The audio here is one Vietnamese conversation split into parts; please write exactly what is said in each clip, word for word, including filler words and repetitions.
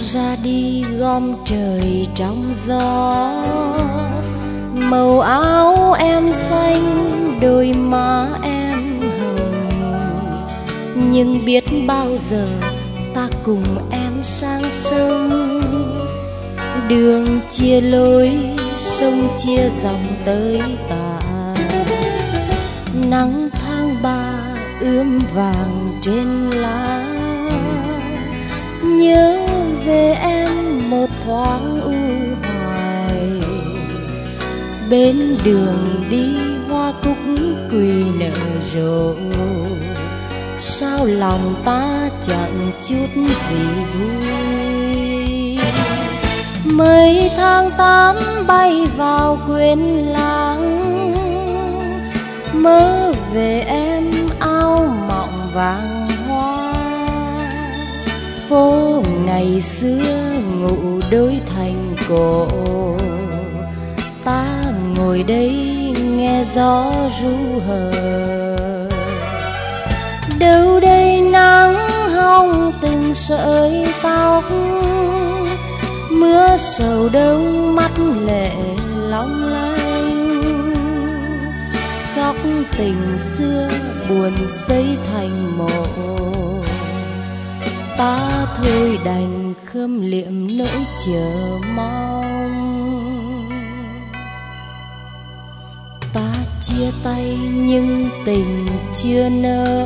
ra đi gom trời trong gió, màu áo em xanh, đôi má em hồng. Nhưng biết bao giờ ta cùng em sang sông, đường chia lối, sông chia dòng tới tà. Nắng tháng ba ươm vàng trên lá, nhớ về em một thoáng u hoài. Bên đường đi hoa cúc quỳ nở rộ, sao lòng ta chẳng chút gì vui. Mấy tháng tám bay vào quên lãng, mơ về em áo mộng vàng hoa. Phố ngày xưa ngủ đôi thành cổ, ta ngồi đây nghe gió ru hờ. Đâu đây nắng hong từng sợi tóc, mưa sầu đông mắt lệ long lanh. Khóc tình xưa buồn xây thành mộ, ta thôi đành khâm liệm nỗi chờ mong. Ta chia tay nhưng tình chưa nỡ,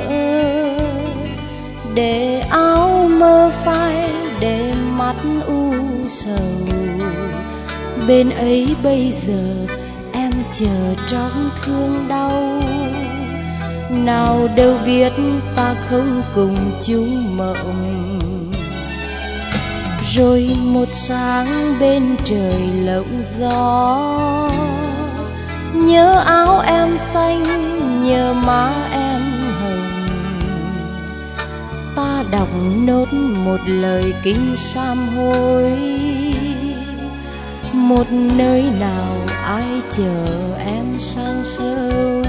để áo mơ phai, để mắt u sầu. Bên ấy bây giờ em chờ trong thương đau, nào đâu biết ta không cùng chung mộng. Rồi một sáng bên trời lộng gió, nhớ áo em xanh, nhớ má em hồng. Ta đọc nốt một lời kinh sám hối, một nơi nào ai chờ em sang sớm.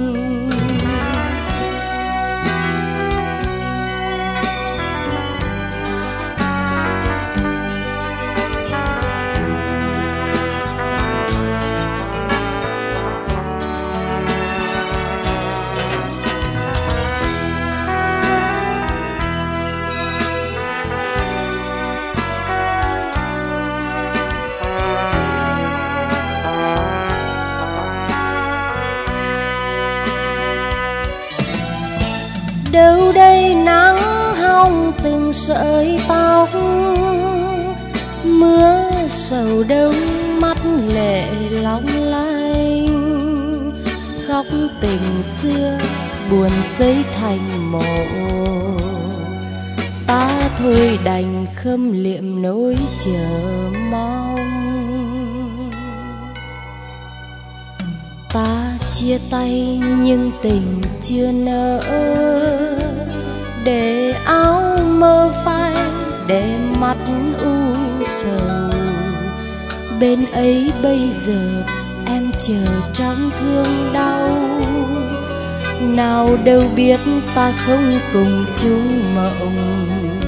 Đâu đây nắng hong từng sợi tóc, mưa sầu đông mắt lệ long lanh. Khóc tình xưa buồn xây thành mộ, ta thôi đành khâm liệm nỗi chờ mong. Ta chia tay nhưng tình chưa nỡ, để áo mơ phai, để mắt u sầu. Bên ấy bây giờ em chờ trong thương đau, nào đâu biết ta không cùng chung mộng.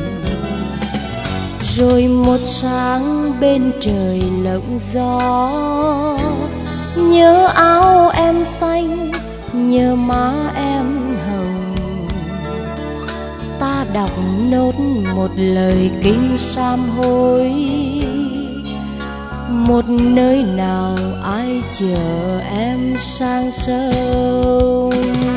Rồi một sáng bên trời lộng gió, nhớ áo em xanh, nhớ má em hồng. Ta đọc nốt một lời kinh sám hối, một nơi nào ai chờ em sang sớm.